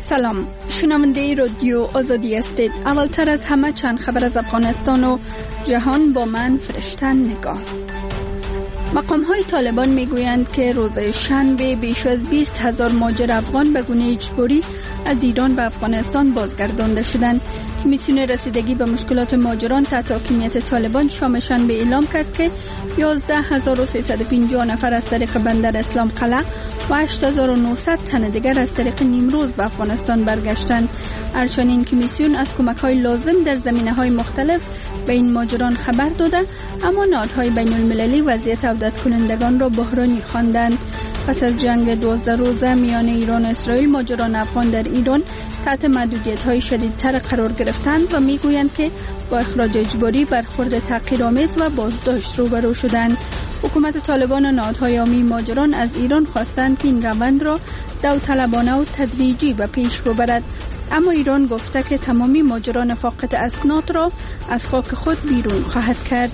سلام، شنونده رادیو آزادی هستید. اولتر از همه چند خبر از افغانستان و جهان با من فرشته نگاه. مقام‌های طالبان میگویند که روز شنبه بیش از 20,000 مهاجر افغان به گونه اجباری از ایران به افغانستان بازگردانده شدند. کمیسیون رسیدگی به مشکلات مهاجران تحت حاکمیت طالبان شام شنبه اعلام کرد که 11,350 نفر از طریق بندر اسلام قلعه و 8,900 تن دیگر از طریق نیمروز به افغانستان برگشتند. همچنین کمیسیون از کمک‌های لازم در زمینه‌های مختلف به این مهاجران خبر داده، اما نهادهای بین‌المللی وضعیت عودت کنندگان را بحرانی خواندند. پس از جنگ 12 روزه میان ایران و اسرائیل، مهاجران افغان در ایران تحت محدودیت‌های شدیدتر قرار گرفتند و میگویند که با اخراج اجباری، برخورد تحقیرآمیز و بازداشت روبرو شدند. حکومت طالبان و نهادهای عامی مهاجران از ایران خواستند که این روند را داوطلبانه و تدریجی به پیش ببرد، اما ایران گفته که تمامی مهاجران فاقد اسناد را از خاک خود بیرون خواهد کرد.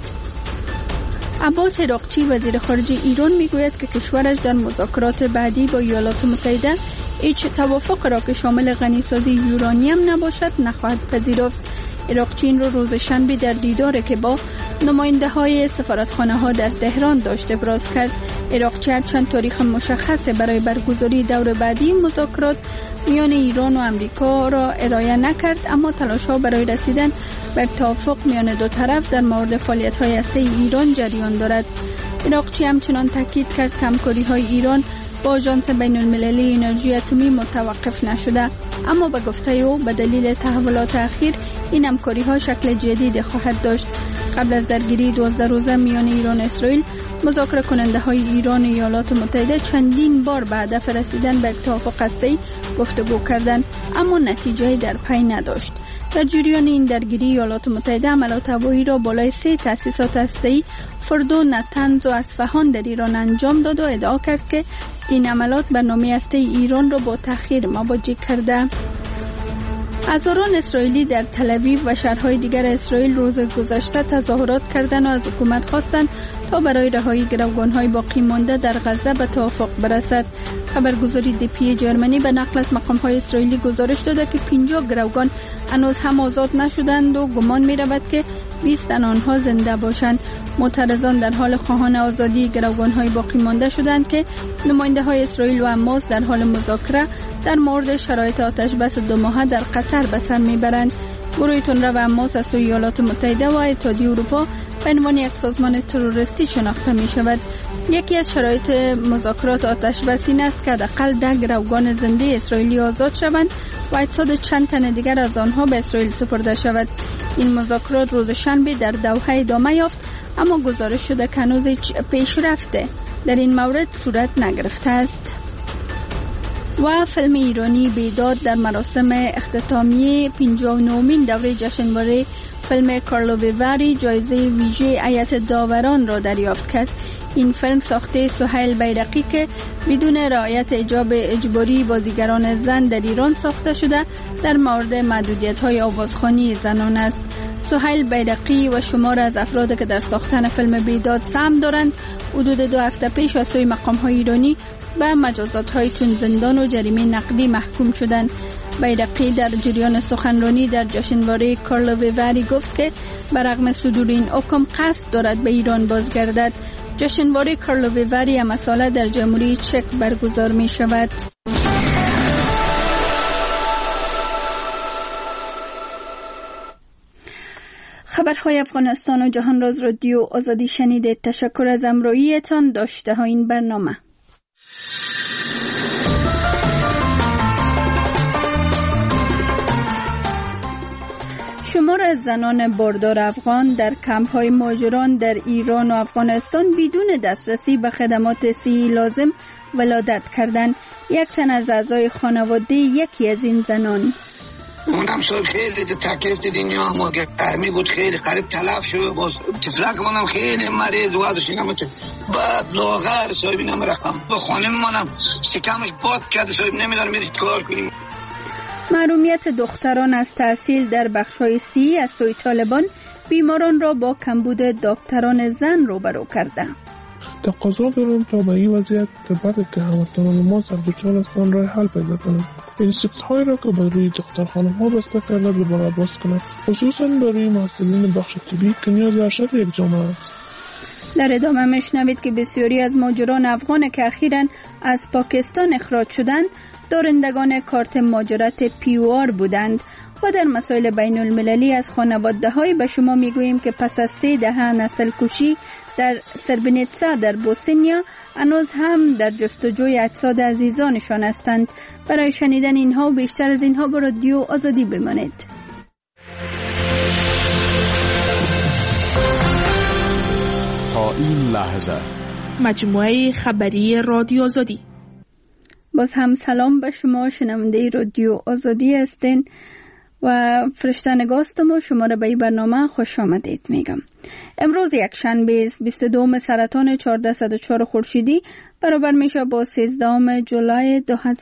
عباس عراقچی وزیر خارجه ایران میگوید که کشورش در مذاکرات بعدی با ایالات متحده هیچ توافق را که شامل غنیسازی یورانیم نباشد نخواهد پذیرفت. عراقچی این روز شنبه در دیداری که با نماینده های سفارتخانه ها در تهران داشت ابراز کرد. عراقچی چند تاریخ مشخص برای برگزاری دور بعدی مذاکرات میان ایران و امریکا را ارائه نکرد، اما تلاش ها برای رسیدن به توافق میان دو طرف در مورد فعالیت های هسته‌ای ایران جریان دارد. عراقچی همچنان تاکید کرد که همکاری های ایران با آژانس بین المللی انرژی اتمی متوقف نشده، اما به گفته او به دلیل تحولات اخیر این همکاری ها شکل جدید خواهد داشت. قبل از درگیری 12 روزه میان ایران و اسرائیل، مذاکره کننده های ایران و ایالات متحده چندین بار به هدف رسیدن به توافق هسته‌ای گفتگو کردند، اما نتیجه‌ای در پی نداشت. در جریان این درگیری، ایالات متحده عملیات هوایی را بالای 3 تأسیسات هسته‌ای فردو، نتنز و اصفهان در ایران انجام داد و ادعا کرد که این عملیات برنامه هسته‌ای ایران را با تأخیر مواجه کرده. هزاران اسرائیلی در تل‌آویو و شهرهای دیگر اسرائیل روز گذشته تظاهرات کردند و از حکومت خواستند تا برای رهایی گروگان‌های باقی مانده در غزه به توافق برسد. خبرگزاری دیپی جرمنی به نقل از مقام‌های اسرائیلی گزارش داده که 50 گروگان هنوز هم آزاد نشدند و گمان می‌رود که 20 تن آنها زنده باشند. معترضان در حال خواهان آزادی گروگان‌های باقی مانده شدند که نماینده‌های اسرائیل و حماس در حال مذاکره در مورد شرایط آتش‌بس 2 ماهه در قطر به سر میبرند. گروه تندرو و حماس از سوی ایالات متحده و اتحادیه اروپا به عنوان یک سازمان تروریستی شناخته می شود. یکی از شرایط مذاکرات آتش‌بس این است که حداقل 10 گروگان زنده اسرائیلی آزاد شوند و 800 چند تن دیگر از آنها به اسرائیل سپرده شود. این مذاکرات روز شنبه در دوحه ادامه یافت، اما گزارش شده که هنوز هیچ پیشرفت در این مورد صورت نگرفته است. و فیلم ایرانی بیداد در مراسم اختتامیه 59مین دوره جشنواره فیلم کارلو ویواری جایزه ویژه هیئت داوران را دریافت کرد. این فیلم ساخته سهیل بیرقی که بدون رعایت حجاب اجباری بازیگران زن در ایران ساخته شده در مورد محدودیت‌های آوازخوانی زنان است. سهیل بیرقی و شمار از افراد که در ساختن فیلم بیداد سهم دارند حدود 2 هفته پیش از سوی مقام‌های ایرانی به مجازات‌های چون زندان و جریمه نقدی محکوم شدند. بیرقی در جریان سخنرانی در جشنواره کارلو ویواری گفت که برغم صدور این حکم قصد دارد به ایران بازگردد. جشنواره کارلو ویواری هم ساله در جمهوری چک برگزار می شود. خبرهای افغانستان و جهان را از رادیو آزادی شنیدید. تشکر از همراهیتان. داشته ها این برنامه. شمار از زنان باردار افغان در کمپ‌های مهاجران در ایران و افغانستان بدون دسترسی به خدمات صحی لازم ولادت کردند. یک تن از اعضای خانواده یکی از این زنان: اونم صاحب خیلی تکلیف دیدین یا ما گرمی بود، خیلی قریب تلف شد. باز تفلک منم خیلی مریض وضعش اینم بعد لاغر صاحب اینم رقم به خانم منم شکمش باد کرده صاحب نمیدونم میری کار کنیم. محرومیت دختران از تحصیل در بخش‌های صحی از سوی طالبان بیماران را با کمبود دکتران زن روبرو کرده. تقاضا دارم تا به این وضعیت بد که هموطنان ما سر دچار هستند راه حل پیدا کنند. اینستیتوت‌هایی را که بر روی دخترخانه‌ها بسته کرده دوباره باز کنند، خصوصا برای محصلین بخش طبی که نیاز ارشد یک جامعه است. در ادامه میشنوید که بسیاری از مهاجران افغان که اخیراً از پاکستان اخراج شدند دارندگان کارت مهاجرت POR بودند و در مسائل بین المللی از خانواده‌های به شما میگوییم که پس از 3 دهه نسل کشی در سربنیتسا در بوسنیا هنوز هم در جستجوی اجساد عزیزانشان هستند. برای شنیدن اینها و بیشتر از اینها با رادیو آزادی بمانید. تا این لحظه مجموعه خبری رادیو آزادی. باز هم سلام به شما شنونده رادیو آزادی هستین و فرشته‌نگاستم و شما را به این برنامه خوش آمدید میگم. امروز یکشنبه 22 سرطان 1404 خورشیدی برابر میشه با 13 جولای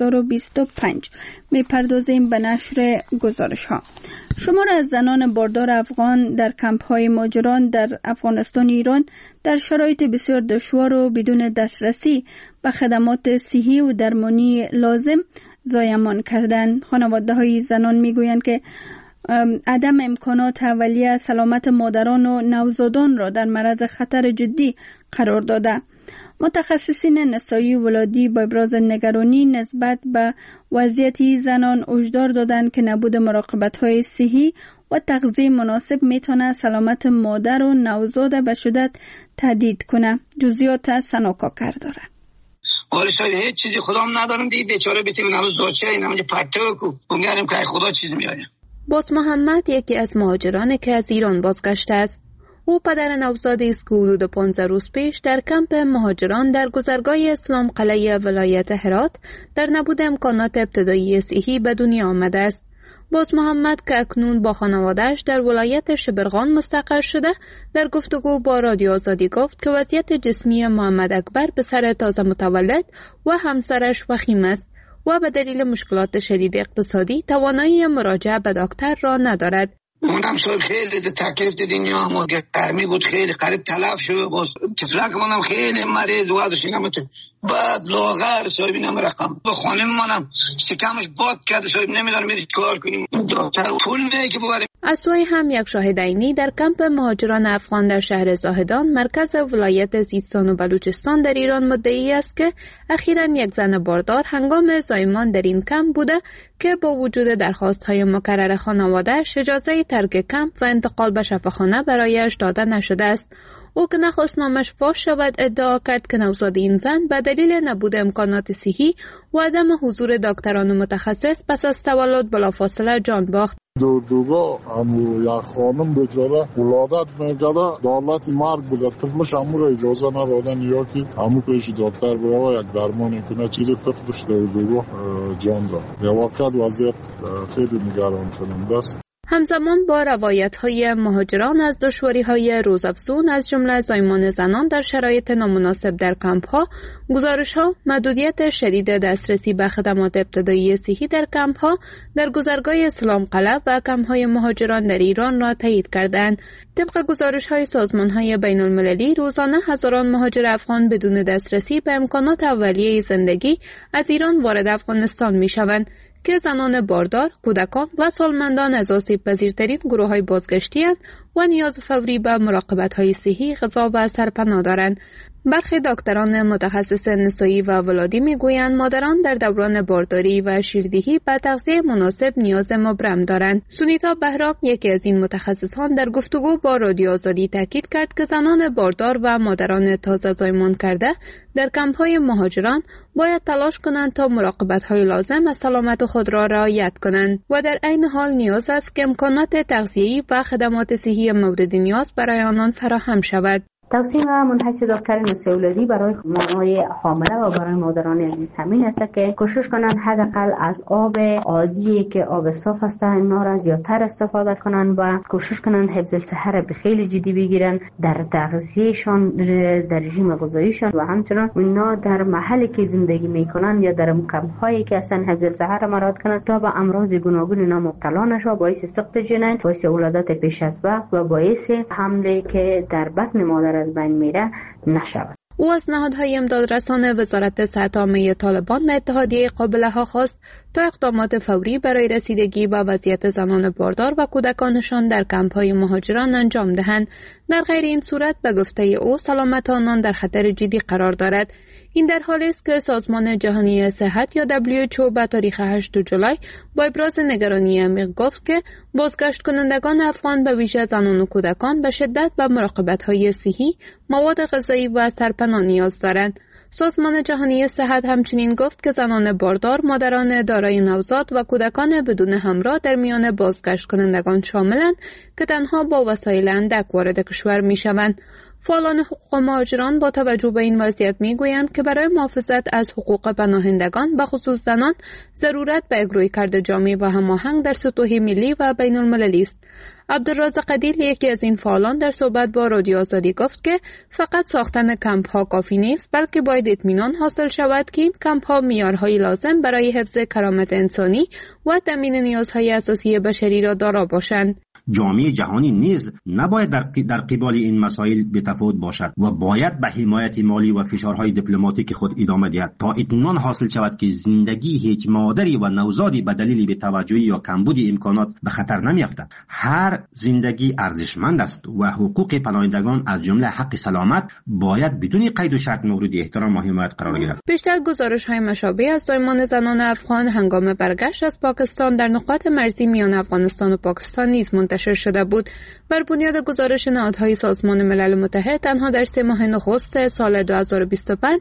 2025. میپردازیم به نشر گزارش ها. شمار از زنان باردار افغان در کمپ های مهاجران در افغانستان ایران در شرایط بسیار دشوار و بدون دسترسی به خدمات صحی و درمانی لازم زایمان کردند. خانواده های زنان میگویند که عدم امکانات اولیه سلامت مادران و نوزادان را در معرض خطر جدی قرار داده. متخصصین نسایی ولادی با ابراز نگرانی نسبت به وضعیت زنان هشدار دادند که نبود مراقبت‌های صحی و تغذیه مناسب میتونه سلامت مادر و نوزاد به شدت تهدید کنه. جزئیات سناکاکر داره. ولی شاید هیچ چیزی خدام ندارم دی بیچاره بتیم نماز زوچه اینم پرتو کو امیدوارم که خدا چیز میاره. باز محمد یکی از مهاجرانی که از ایران بازگشته است. او پدر نوزادی است که حدود 15 روز پیش در کمپ مهاجران در گذرگاه اسلام قلعه ولایت هرات در نبود امکانات ابتدایی صحی به دنیا آمده است. باز محمد که اکنون با خانواده‌اش در ولایت شبرغان مستقر شده در گفتگو با رادیو آزادی گفت که وضعیت جسمی محمد اکبر به سر تازه متولد و همسرش وخیم است و به دلیل مشکلات شدید اقتصادی توانایی مراجعه به دکتر را ندارد. اونم صاحب خیلی تکلیف دنیا ما گرمی بود، خیلی قریب تلف شد. باز تفلک منم خیلی مریض وضعش اینم بعد لاغر صاحب اینم رقم به خانم منم شکمش باد کرده صاحب نمیدونم میرید کار کنیم دکتر پول نه که ببریم. از سوی هم یک شاهد عینی در کمپ مهاجران افغان در شهر زاهدان مرکز ولایت سیستان و بلوچستان در ایران مدعی است که اخیراً یک زن باردار هنگام زایمان در این کمپ بوده که با وجود درخواست‌های مکرر خانواده‌اش اجازه ترک کمپ و انتقال به شفاخانه برایش داده نشده است. او که نخواست نامش فاش شود ادعا کرد که نوزاد این زن به دلیل نبود امکانات صحی و عدم حضور دکتران متخصص پس از تولد بلافاصله جان باخت. دوگاه یک خانم بیچاره ولادت میکرده دولت مرگ بوده طفلش همو را اجازه ندادن یا که همو پیش دکتر بره یک درمانی کنه چیزی طفلش دوگاه جان داد. یا وقت وضعیت خیلی نگران کننده است. همزمان با روایت‌های مهاجران از دشواری‌های روزافزون از جمله زایمان زنان در شرایط نامناسب در کمپ‌ها، گزارش‌ها محدودیت شدید دسترسی به خدمات ابتدایی صحی در کمپ‌ها در گذرگاه اسلام قلعه و کمپ‌های مهاجران در ایران را تایید کردند. طبق گزارش‌های سازمان‌های بین‌المللی روزانه هزاران مهاجر افغان بدون دسترسی به امکانات اولیه زندگی از ایران وارد افغانستان می‌شوند که زنان باردار، کودکان و سالمندان از آسیب‌پذیرترین گروه‌های بازگشتی اند و نیاز فوری به مراقبت‌های صحی، غذا و سرپناه دارند. برخی دکتران متخصص نسایی و ولادی میگویند مادران در دوران بارداری و شیردهی به تغذیه مناسب نیاز مبرم دارند. سونیتا بهرام یکی از این متخصصان در گفتگو با رادیو آزادی تاکید کرد که زنان باردار و مادران تازه زایمان کرده در کمپ‌های مهاجران باید تلاش کنند تا مراقبت‌های لازم از سلامت خود را رعایت کنند و در عین حال نیاز است که امکانات تغذیه‌ای و خدمات صحی مورد نیاز برای آنان فراهم شود. توصیه منحصر دکتر نسایی ولادی برای مامای حامله و برای مادران عزیز همین است که کوشش کنند حداقل از آب عادی که آب صاف است اینا را زیادتر استفاده کنند و کوشش کنند حفظ الصحه را به خیلی جدی بگیرند در تغذیهشان، در رژیم غذاییشان و همچنین اینا در محلی که زندگی میکنند یا در کمپ‌هایی که اصلا حفظ الصحه را مراعات کنند تا به امراض گوناگون اینا مبتلا نشوند، باعث سقط جنین، باعث ولادت پیش از وقت و باعث حمله که در بطن مادر از بین میره نشود. او از نهادهای امدادرسان وزارت صحت عامه طالبان و اتحادیه قابله ها خواست تا اقدامات فوری برای رسیدگی به وضعیت زنان باردار و کودکانشان در کمپ‌های مهاجران انجام دهند. در غیر این صورت به گفته او سلامت آنان در خطر جدی قرار دارد. این در حالی است که سازمان جهانی صحت یا WHO به تاریخ 8 جولای با ابراز نگرانی عمیق گفت که بازگشت کنندگان افغان به ویژه زنان و کودکان به شدت به مراقبت‌های صحی، مواد غذایی و سرپناه نیاز دارند. سازمان جهانی صحت همچنین گفت که زنان باردار، مادران دارای نوزاد و کودکان بدون همراه در میان بازگشت کنندگان شاملند که تنها با وسایل اندک وارد کشور می‌شوند. فعالان حقوق مهاجران با توجه به این وضعیت میگویند که برای محافظت از حقوق پناهندگان به خصوص زنان ضرورت به رویکرد جامع و هماهنگ در سطوح ملی و بین المللی است. عبدالرازق عدیل، یکی از این فعالان، در صحبت با رادیو آزادی گفت که فقط ساختن کمپ ها کافی نیست، بلکه باید اطمینان حاصل شود که این کمپ ها معیارهای لازم برای حفظ کرامت انسانی و تامین نیازهای اساسی بشری را دارا باشند. جامعه جهانی نیز نباید در قبال این مسائل بی‌تفاوت باشد و باید به حمایت مالی و فشارهای دیپلماتیک خود ادامه دهد تا اطمینان حاصل شود که زندگی هیچ مادری و نوزادی به دلیل بی‌توجهی یا کمبود امکانات به خطر نمی‌افتد. هر زندگی ارزشمند است و حقوق پناهندگان از جمله حق سلامت باید بدون قید و شرط مورد احترام و حمایت قرار گیرد. بیشتر گزارش‌های مشابه از زایمان زنان افغان هنگام برگشت از پاکستان در نقاط مرزی میان افغانستان و پاکستان نیز منتشر شده بود. بر بنیاد گزارش نهادهای سازمان ملل متحد، تنها در 3 ماه نخست سال 2025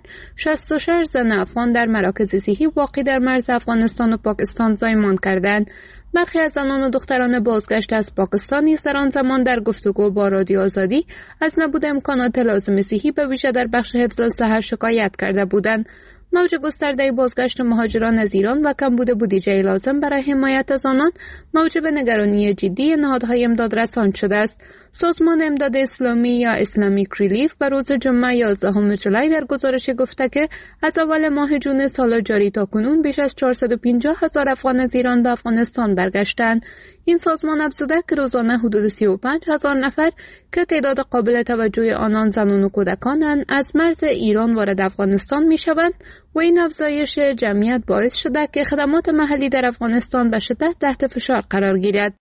66 زن افغان در مراکز صحی واقع در مرز افغانستان و پاکستان زایمان کردند. برخی از زنان و دختران بازگشت از پاکستان نیز در آن زمان در گفتگو با رادیو آزادی از نبود امکانات لازم صحی به ویژه در بخش حفظ الصحه شکایت کرده بودند. موج گسترده بازگشت مهاجران از ایران و کمبود بودجه لازم برای حمایت از آنان موجب نگرانی جدی نهادهای امدادرسان شده است. سازمان امداد اسلامی یا اسلامیک ریلیف به روز جمعه 11 جولای در گزارش گفته که از اول ماه جون سال جاری تا کنون بیش از 450,000 افغان از ایران به افغانستان برگشتند. این سازمان افزوده که روزانه حدود 35,000 نفر که تعداد قابل توجه آنان زنان و کودکانند از مرز ایران وارد افغانستان می‌شوند و این افزایش جمعیت باعث شده که خدمات محلی در افغانستان به شدت تحت فشار قرار گیرد.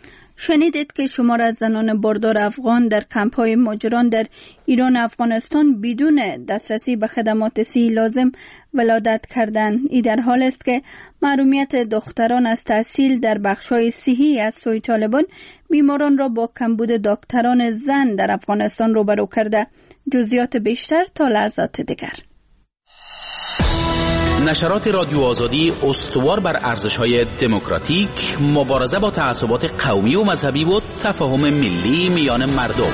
شنیدید که شمار از زنان باردار افغان در کمپ‌های مهاجران در ایران و افغانستان بدون دسترسی به خدمات صحی لازم ولادت کردند. این در حال است که محرومیت دختران از تحصیل در بخش‌های صحی از سوی طالبان بیماران را با کمبود دکتران زن در افغانستان روبرو کرده. جزئیات بیشتر تا لحظات دیگر. نشرات رادیو آزادی استوار بر ارزش‌های دموکراتیک، مبارزه با تعصبات قومی و مذهبی و تفاهم ملی میان مردم.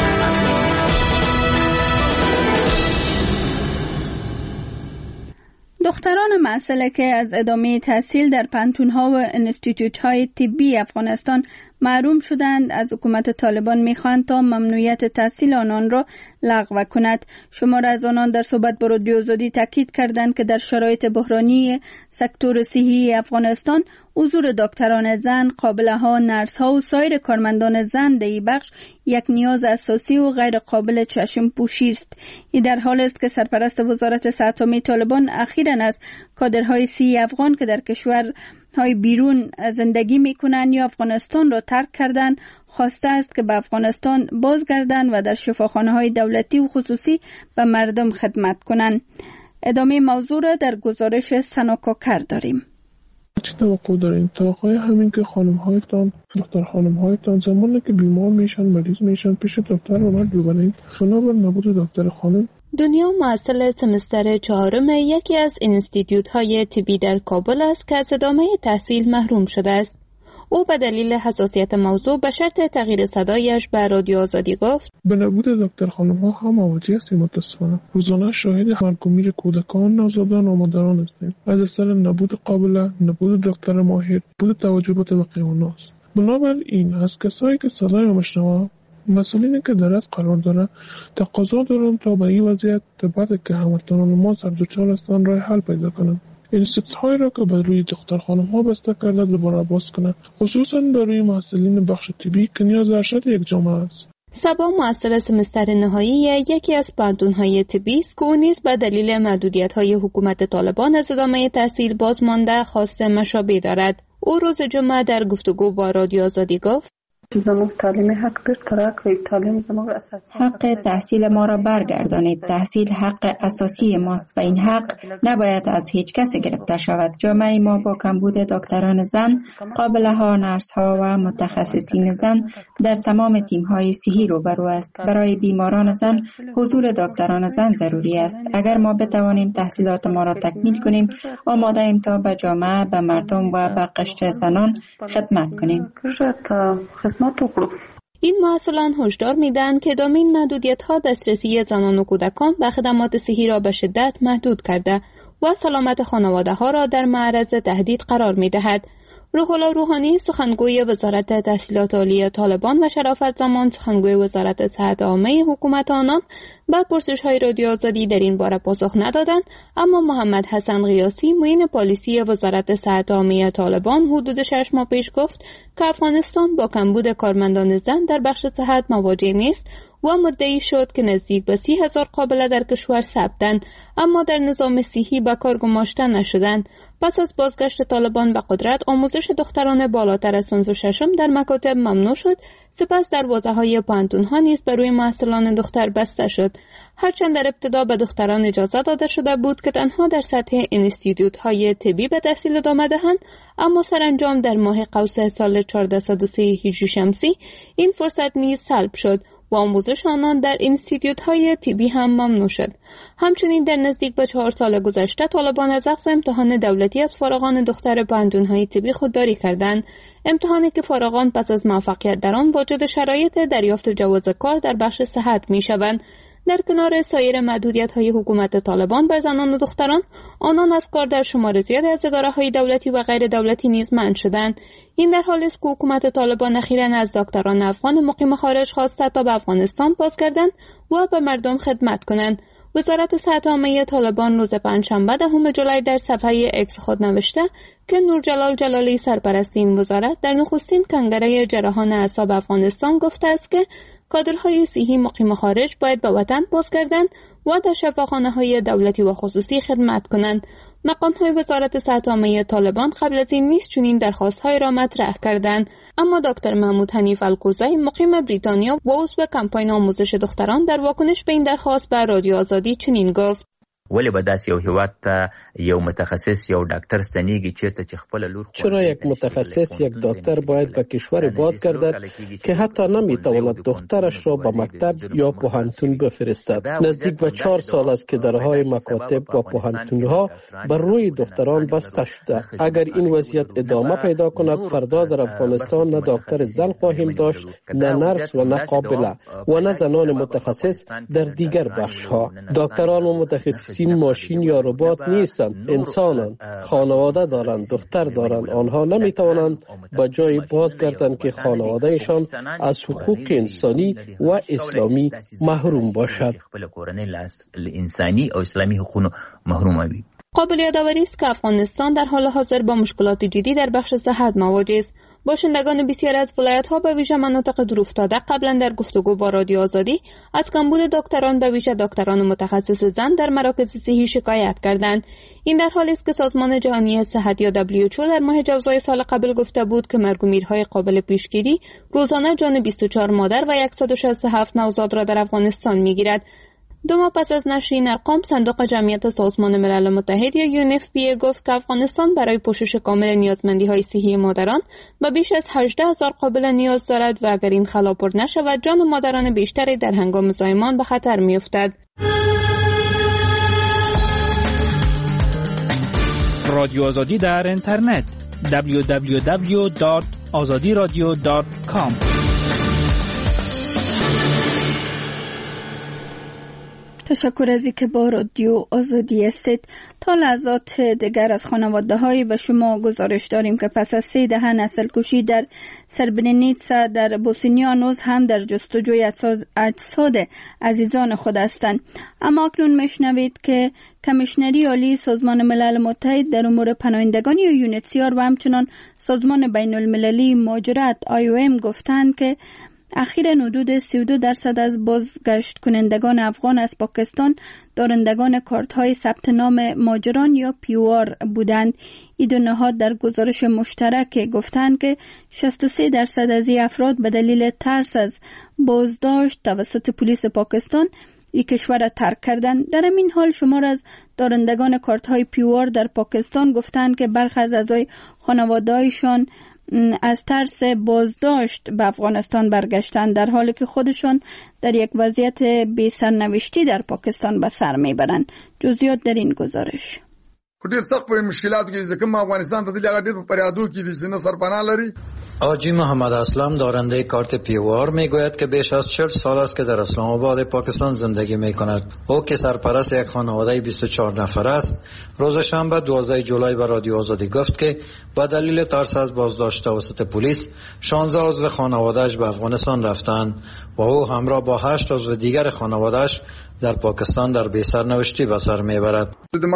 دختران مسئله که از ادامه تحصیل در پانتون‌ها و انستیتوت‌های طبی افغانستان محروم شدند، از حکومت طالبان می‌خواهند تا ممنوعیت تحصیل آنان را لغو کند. شمار از آنان در صحبت با رادیو آزادی تاکید کردند که در شرایط بحرانی سکتور صحی افغانستان حضور دکتران زن، قابله‌ها، نرس‌ها و سایر کارمندان زن در این بخش یک نیاز اساسی و غیر قابل چشم پوشی است. این در حال است که سرپرست وزارت صحت عامه طالبان اخیراً از کادرهای صحی افغان که در کشورهای بیرون زندگی می‌کنند یا افغانستان را ترک کردند خواسته است که به افغانستان بازگردند و در شفاخانه‌های دولتی و خصوصی به مردم خدمت کنند. ادامه موضوع را در گزارش سناکاکر داریم. چی توقع دارین؟ توقع همین که دختر خانم‌هایتان زمانی که بیمار میشن، مریض میشن، پیش دکتر آمد ببرین بنابر نبود دکتر خانم. دنیا محصل سمستر 4 یکی از انستیتوت‌های طبی در کابل است که از ادامه تحصیل محروم شده است. او به دلیل حساسیت موضوع به شرط تغییر صدایش به رادیو آزادی گفت: به نبود دکتر خانم‌ها هم مواجه هستیم متاسفانه. روزانه شاهد مرگ و میر کودکان، نوزادان و مادران هستیم. از اثر نبود قابله، نبود دکتر ماهر، نبود توجه به طبقه اوناست. بنابراین از کسایی که صدای ما میشنوند، مسئولینی که در از قرار داره تقاضا دارم تا به این وضعیت بعد که هموطنان ما سر دچار هستند راه حل پیدا کنند. اینستیتوت‌هایی را که بر روی دختر خانم‌ها بسته کرده دوباره باز کنند، خصوصا برای محصلین بخش طبی که نیاز ارشد یک جامعه است. صبا مؤثر سمستر نهایی یکی از پانتون‌های طبی است که او نیز به دلیل محدودیت‌های حکومت طالبان از ادامه تحصیل بازمانده خواست مشابه دارد. او روز جمعه در گفتگو با رادیو آزادی گفت: حق تحصیل ما را برگردانید. تحصیل حق اساسی ماست و این حق نباید از هیچ کسی گرفته شود. جامعه ما با کمبود دکتران زن، قابله ها، نرس ها و متخصصین زن در تمام تیم های صحی روبرو است. برای بیماران زن حضور دکتران زن ضروری است. اگر ما بتوانیم تحصیلات ما را تکمیل کنیم، آماده ایم تا به جامعه، به مردم و به قشر زنان خدمت کنیم. این مسئولان هشدار میدهند که ادامه این محدودیت‌ها دسترسی زنان و کودکان به خدمات صحی را به شدت محدود کرده و سلامت خانواده‌ها را در معرض تهدید قرار می‌دهد. روح الله روحانی سخنگوی وزارت تحصیلات عالی طالبان و شرافت زمان سخنگوی وزارت صحت عامه حکومت آنان به پرسش‌های رادیو آزادی در این باره پاسخ ندادند، اما محمد حسن قیاسی معین پالیسی وزارت صحت عامه طالبان حدود 6 ماه پیش گفت که افغانستان با کمبود کارمندان زن در بخش صحت مواجه نیست و مدعی شد که نزدیک به 30,000 قابله در کشور ثبتند اما در نظام صحی به کار گماشته نشدند. پس از بازگشت طالبان به قدرت، آموزش دختران بالاتر از صنف ششم در مکاتب ممنوع شد، سپس دروازه‌های پانتون‌ها نیز بر روی محصلان دختر بسته شد. هرچند در ابتدا به دختران اجازه داده شده بود که تنها در سطح انستیتوت‌های طبی به تحصیل ادامه دهند، اما سرانجام در ماه قوس سال 1403 هجری شمسی این فرصت نیز سلب شد و آموزش آنان در انستیتوت‌های طبی هم ممنوع شد. همچنین در نزدیک به 4 سال گذشته طالبان از اخذ امتحان دولتی از فارغان دختر پانتون‌های طبی خودداری کردند. امتحانی که فارغان پس از موفقیت در آن واجد شرایط دریافت جواز کار در بخش صحت می‌شوند. در کنار سایر محدودیت‌های حکومت طالبان بر زنان و دختران، آنان از کار در شمار زیادی از اداره‌های دولتی و غیر دولتی نیز منع شدند. این در حالی است که حکومت طالبان اخیراً از دکتران افغان مقیم خارج خواسته تا به افغانستان بازگردند و به مردم خدمت کنند. وزارت صحت عامه طالبان روز پنجشنبه 10 جولای در صفحه اکس خود نوشته که نورجلال جلالی سرپرست این وزارت در نخستین کنگره جراحان اعصاب افغانستان گفته است که کادرهای صحی مقیم خارج باید به وطن بازگردند و در شفاخانه‌های دولتی و خصوصی خدمت کنند. مقام‌های وزارت صحت عامه طالبان قبل از این نیز چنین درخواست‌های را مطرح کردند، اما دکتر محمود حنیف الکوزی مقیم بریتانیا و عضو کمپاین آموزش دختران در واکنش به این درخواست به رادیو آزادی چنین گفت: ولی به داس یو هیواد ته یو متخصص یو ډاکټر ستنیږي چې خپل لور چرا یک متخصص یک دکتر باید به کشور بازگردد که حتی نمیتواند دخترش را به مکتب یا پوهنتون بفرستد. نزدیک به 4 سال است که درهای مکاتب و پوهنتونها بر روی دختران بسته شده. اگر این وضعیت ادامه پیدا کند، فردا در افغانستان نه دکتر زن خواهیم داشت، نه نرس و نه قابله و نه زنان متخصص در دیگر بخش‌ها. دکتران و متخصصین ماشین یا ربات نیستند، انسانند، خانواده دارند، دختر دارند. آنها نمیتوانند به جای بازگردند که خانوادهشان از حقوق انسانی و اسلامی محروم باشد. قابل یادآوری است که افغانستان در حال حاضر با مشکلات جدی در بخش صحت مواجه است. باشندگان بسیار از ولایت‌ها به ویژه مناطق دورافتاده قبلا در گفتگو با رادیو آزادی از کمبود دکتران به ویژه دکتران متخصص زن در مراکز صحی شکایت کردند. این در حالی است که سازمان جهانی صحت یا WHO در ماه جوزای سال قبل گفته بود که مرگ و میرهای قابل پیشگیری روزانه جان 24 مادر و 167 نوزاد را در افغانستان می‌گیرد. 2 ماه پس از نشر این ارقام، صندوق جمعیت سازمان ملل متحد یا UNFPA گفت که افغانستان برای پوشش کامل نیازمندی‌های صحی مادران به بیش از 18,000 قابله نیاز دارد و اگر این خلا پر نشود، جان مادران بیشتری در هنگام زایمان به خطر می‌افتد. رادیو آزادی در اینترنت www.azadiradio.com. تشکر از اینکه با رادیو آزادی هستید. تا لحظات دیگر از خانواده‌های به شما گزارش داریم که پس از 3 دهه نسل کشی در سربرنیتسا در بوسنیا هنوز هم در جستجوی اجساد عزیزان خود هستند. اما اکنون میشنوید که کمیشنری عالی سازمان ملل متحد در امور پناهندگان یا یونیتسیار و همچنان سازمان بین المللی مهاجرت IOM گفتند که اخیراً حدود 32% از بازگشت کنندگان افغان از پاکستان دارندگان کارت‌های ثبت نام مهاجران یا پیوار بودند. این دو نهاد در گزارش مشترک گفتند که 63% از این افراد به دلیل ترس از بازداشت توسط پلیس پاکستان این کشور را ترک کردند. در این حال شمار از دارندگان کارت‌های پیوار در پاکستان گفتند که برخی از اعضای خانواده‌هایشان از ترس بازداشت به افغانستان برگشتند، در حالی که خودشان در یک وضعیت بی سرنوشتی در پاکستان به سر میبرند. جزئیات در این گزارش. ډېر سخت په مشکلاتو کې ځکه افغانستان ته د هغه ډېر په فریادو کې دي چې نه سرپناه لري. آجی محمد اسلم دارنده کارت پیوار میگوید که بیش از 40 سال است که در اسلام آباد پاکستان زندگی میکند. او که سرپرست یک خانواده 24 نفر است، روز شنبه 12 جولای به رادیو آزادی گفت که با دلیل ترس از بازداشت توسط پلیس 16 عضو خانواده‌اش به افغانستان رفتند و او همراه با 8 عضو دیگر خانواده‌اش در پاکستان در بی سرنوشتی به سر میبرد.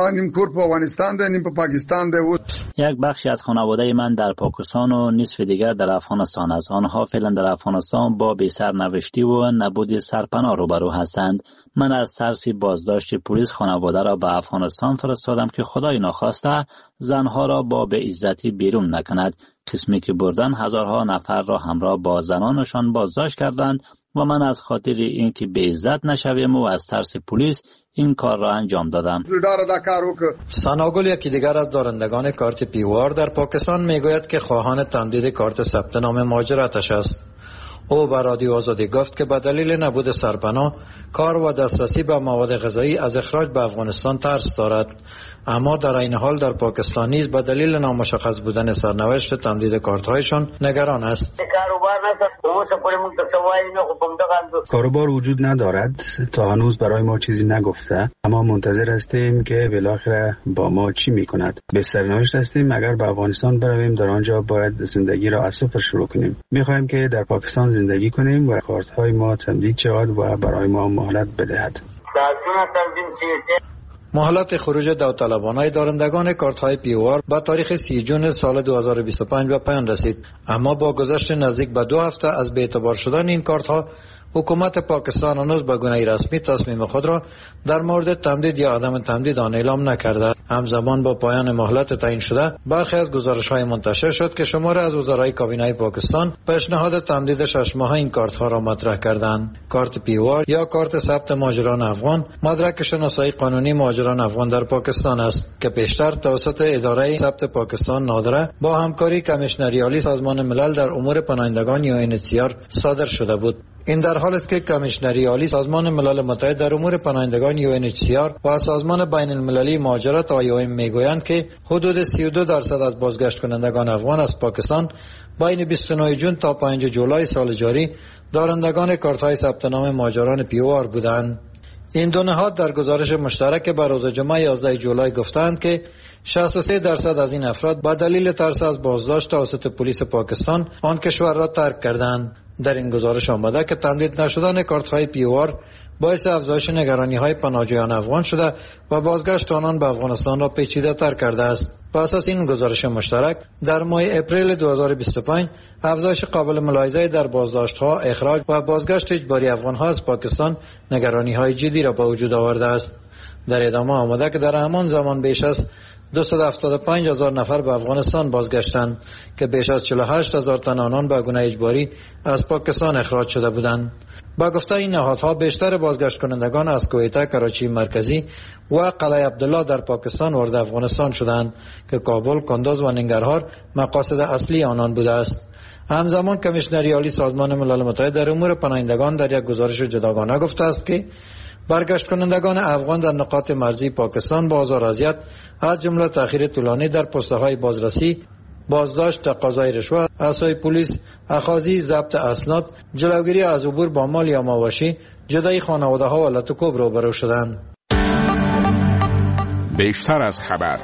یک بخشی از خانواده من در پاکستان و نصف دیگر در افغانستان است. آنها فعلا در افغانستان با بی سرنوشتی و نبود سرپناه روبرو هستند. من از ترس بازداشت پلیس خانواده را به افغانستان فرستادم که خدای ناخواسته زنها را با به عزتی بیرون نکند. قسمی که بردن هزارها نفر را همراه با زنانشان بازداشت کردند و من از خاطر اینکه به عزت نشویم و از ترس پلیس این کار را انجام دادم. سناگل یکی دیگر از دارندگان کارت پیوار در پاکستان میگوید که خواهان تمدید کارت ثبت نام مهاجرتش است. او به رادیو آزادی گفت که به دلیل نبود سرپناه، کار و دسترسی به مواد غذایی از اخراج به افغانستان ترس دارد، اما در این حال در پاکستان نیز به دلیل نامشخص بودن سرنوشت تمدید کارت‌هایشان نگران است. کاروبار وجود ندارد، تا هنوز برای ما چیزی نگفته، اما منتظر هستیم که بالاخره با ما چی میکند. به سرنوشت هستیم اگر به افغانستان برویم، در آنجا باید زندگی را از صفر شروع کنیم. میخواهیم که در پاکستان زندگی کنیم و کارت‌های ما تمدید شود و برای ما مهلت بدهد. مهلت خروج داوطلبانه دارندگان کارت‌های پیوار با تاریخ 30 جون سال 2025 به پایان رسید، اما با گذشت نزدیک به 2 هفته از بی‌اعتبار شدن این کارت‌ها، حکومت پاکستان هنوز به گونه رسمی تصمیم خود را در مورد تمدید یا عدم تمدید آن اعلام نکرده. همزمان با پایان مهلت تعیین شده، برخی از گزارش‌های منتشر شد که شماری از وزرای کابینه پاکستان پیشنهاد تمدید 6 ماهه این کارت‌ها را مطرح کردند. کارت پیوار یا کارت ثبت مهاجران افغان مدرک شناسایی قانونی مهاجران افغان در پاکستان است که پیشتر توسط اداره ثبت پاکستان نادره با همکاری کمیشنری عالی سازمان ملل در امور پناهندگان UNHCR صادر شده بود. این در حال است که کمیشنری عالی سازمان ملل متحد در امور پناهندگان UNHCR و سازمان بین المللی مهاجرت IOM میگویند که حدود 32% از بازگشت کنندگان افغان از پاکستان بین 29 جون تا 5 جولای سال جاری دارندگان کارت‌های ثبت نام مهاجران پیوار بودند. این دو نهاد در گزارش مشترک بر روز جمعه 11 جولای گفتند که 63% از این افراد با دلیل ترس از بازداشت توسط پلیس پاکستان آن کشور را ترک کردند. در این گزارش آمده که تمدید نشدن کارت‌های پیوار باعث افزایش نگرانی‌های پناهجویان افغان شده و بازگشت آنان به افغانستان را پیچیده‌تر کرده است. بر اساس این گزارش مشترک، در ماه اپریل 2025 افزایش قابل ملاحظه در بازداشت‌ها، اخراج و بازگشت اجباری افغان‌ها از پاکستان نگرانی‌های جدی را به وجود آورده است. در ادامه آمده که در همان زمان بیش از 275,000 نفر به افغانستان بازگشتند که بیش از 48,000 تن آنان به گونه اجباری از پاکستان اخراج شده بودند. با گفته این نهادها بیشتر بازگشت کنندگان از کویته، کراچی مرکزی و قلعه عبدالله در پاکستان وارد افغانستان شدند که کابل، کندوز و ننگرهار مقاصد اصلی آنان بوده است. همزمان کمیشنری عالی سازمان ملل متحد در امور پناهندگان در یک گزارش جداگانه گفته است که برگشت کنندگان افغان در نقاط مرزی پاکستان با آزار و اذیت از جمله تأخیر طولانی در پست‌های بازرسی، بازداشت، تقاضای رشوه، اسای پلیس، اخاذی ضبط اسناد، جلوگیری از عبور با مال یا مواشی، جدایی خانواده‌ها و لطکوب روبرو شدند. بیشتر از خبر.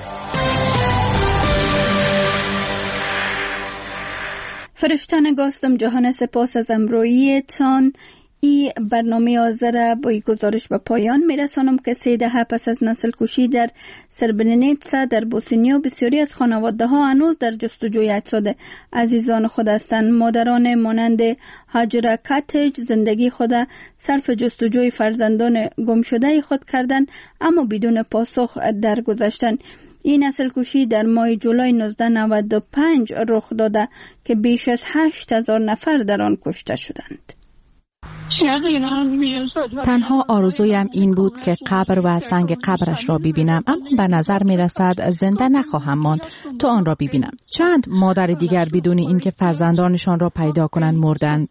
فرشتان گاستم جهان سپاس از امرویتان. این برنامه حاضر با این گزارش به پایان میرسانم که 3 دهه پس از نسل کشی در سربرنیتسا در بوسنیا بسیاری از خانواده ها هنوز در جستجوی اجساد عزیزان خود هستند. مادران مانند هاجرا کاتج زندگی خود صرف جستجوی فرزندان گم شده خود کردند اما بدون پاسخ درگذشتن. این نسل کشی در ماه جولای 1995 رخ داده که بیش از 8,000 نفر در آن کشته شدند. تنها آرزویم این بود که قبر و سنگ قبرش را ببینم، اما به نظر می رسد زنده نخواهم ماند تا آن را ببینم. چند مادر دیگر بدون اینکه فرزندانشان را پیدا کنند مردند.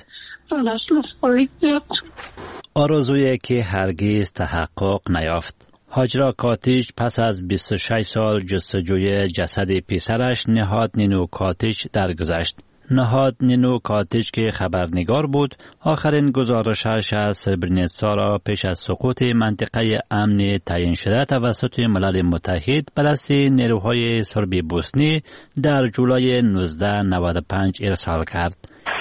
آرزویی که هرگز تحقق نیافت. هاجرا کاتیج پس از 26 سال جستجوی جسد پسرش نهاد نینو کاتیج درگذشت. نهاد نینو کاتیج که خبرنگار بود آخرین گزارشش از سربرنیتسا را پیش از سقوط منطقه امن تعیین شده توسط ملل متحد به دست نیروهای سرب بوسنی در جولای 1995 ارسال کرد.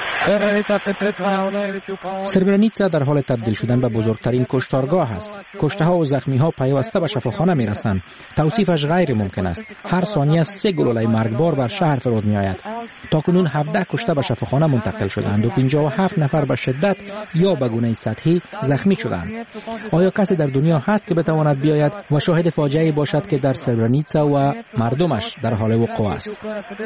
سربرنیتسا در حال تبدیل شدن به بزرگترین کشتارگاه است. کشته ها و زخمی ها پیوسته به شفاخانه می رسند. توصیفش غیر ممکن است. هر ثانیه 3 گلوله مرگبار بر شهر فرود می آید. تاکنون 17 کشته به شفاخانه منتقل شدند و 57 نفر به شدت یا به گونه سطحی زخمی شدند. آیا کسی در دنیا هست که بتواند بیاید و شاهد فاجعه‌ای باشد که در سربرنیتسا و مردمش در حال وقوع است؟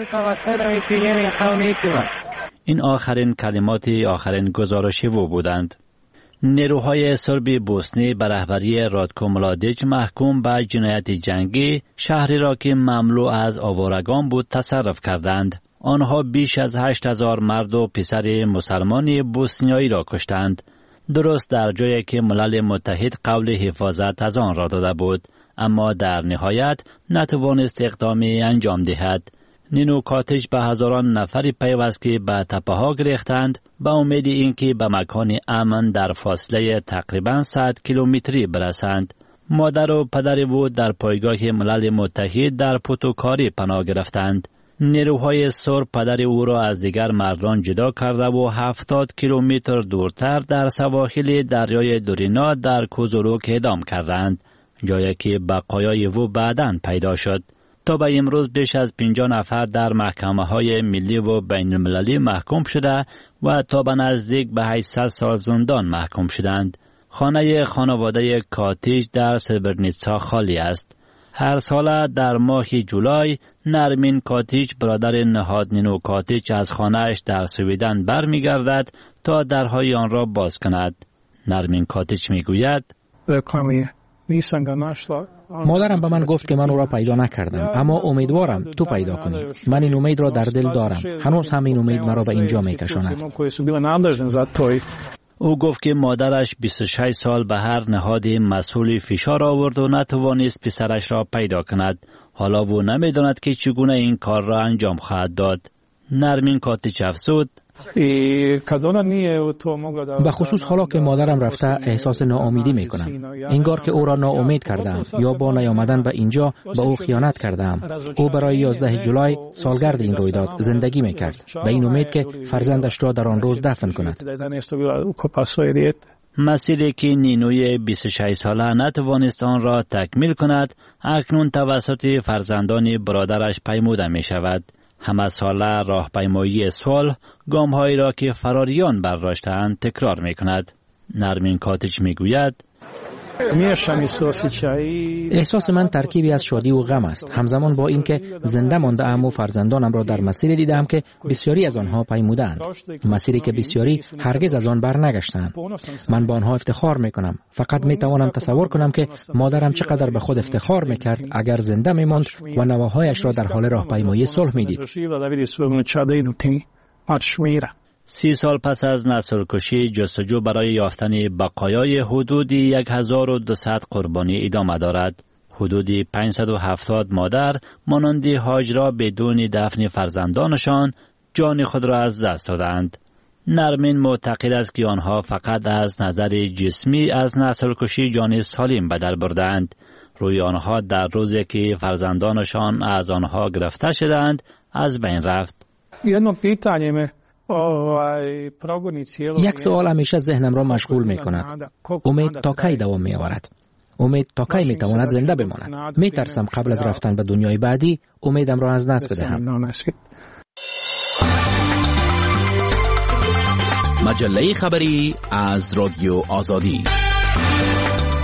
این آخرین کلمات آخرین گزارش او بودند. نیروهای سرب بوسنی به رهبری رادکو ملادیچ محکوم به جنایت جنگی شهری را که مملو از آوارگان بود تصرف کردند. آنها بیش از 8,000 مرد و پسر مسلمانی بوسنیایی را کشتند. درست در جایی که ملل متحد قول حفاظت از آن را داده بود، اما در نهایت نتوانست اقدامی انجام دهد. نینو کاتیج به هزاران نفری پیوست که به تپه ها گریختند به امید اینکه به مکان امن در فاصله تقریبا 100 کیلومتری برسند. مادر و پدر او در پایگاه ملل متحد در پوتوکاری پناه گرفتند. نیروهای سرب پدر او را از دیگر مردان جدا کرده و 70 کیلومتر دورتر در سواحل دریای دورینا در کوزولوک اعدام کردند، جایی که بقایای او بعداً پیدا شد. تا به امروز بیش از 50 نفر در محکمه های ملی و بین المللی محکوم شده و تا به نزدیک به 800 سال زندان محکوم شدند. خانه خانواده کاتیج در سربرنیتسا خالی است. هر سال در ماه جولای نرمین کاتیج برادر نهاد نینو کاتیج از خانه‌اش در سویدن برمیگردد تا درهای آن را باز کند. نرمین کاتیج میگوید مادرم به من گفت که من او را پیدا نکردم، اما امیدوارم تو پیدا کنی. من این امید را در دل دارم. هنوز هم این امید مرا به اینجا میکشاند. او گفت که مادرش 26 سال به هر نهادی مسئول فشار آورد و نتوانست پسرش را پیدا کند. حالا او نمیداند که چگونه این کار را انجام خواهد داد. نرمین کاتیج افزود به خصوص حالا که مادرم رفته احساس ناامیدی میکنم. انگار که او را ناامید کردم یا با نیامدن به اینجا به او خیانت کردم. او برای 11 جولای سالگرد این رویداد زندگی میکرد به این امید که فرزندش را در آن روز دفن کند. مسیری که نینوی 26 ساله نتوانست آن را تکمیل کند اکنون توسط فرزندان برادرش پیموده می شود. همه ساله راهپیمایی صلح گام‌هایی را که فراریان برداشته‌اند تکرار می‌کند. نرمین کاتیج می‌گوید احساس من ترکیبی از شادی و غم است. همزمان با اینکه زنده مانده‌ام و فرزندانم را در مسیری دیدم که بسیاری از آنها پیمودند، مسیری که بسیاری هرگز از آن برنگشتند. من با آنها افتخار میکنم. فقط میتوانم تصور کنم که مادرم چقدر به خود افتخار میکرد اگر زنده میماند و نواهایش را در حال راهپیمایی صلح میدید. 30 سال پس از نسل‌کشی جستجو برای یافتن بقایای حدود 1200 قربانی ادامه دارد. حدود 570 مادر مانند هاجرا بدون دفن فرزندانشان جان خود را از دست دادند. نرمین معتقد است که آنها فقط از نظر جسمی از نسل‌کشی جان سالم به در بردند. روی آنها در روزی که فرزندانشان از آنها گرفته شدند از بین رفت. یک سوال همیشه ذهنم را مشغول می کند. امید تا کی دوام می آورد؟ امید تا کی می تواند زنده بماند؟ می ترسم قبل از رفتن به دنیای بعدی امیدم را از دست بدهم. مجله خبری از رادیو آزادی.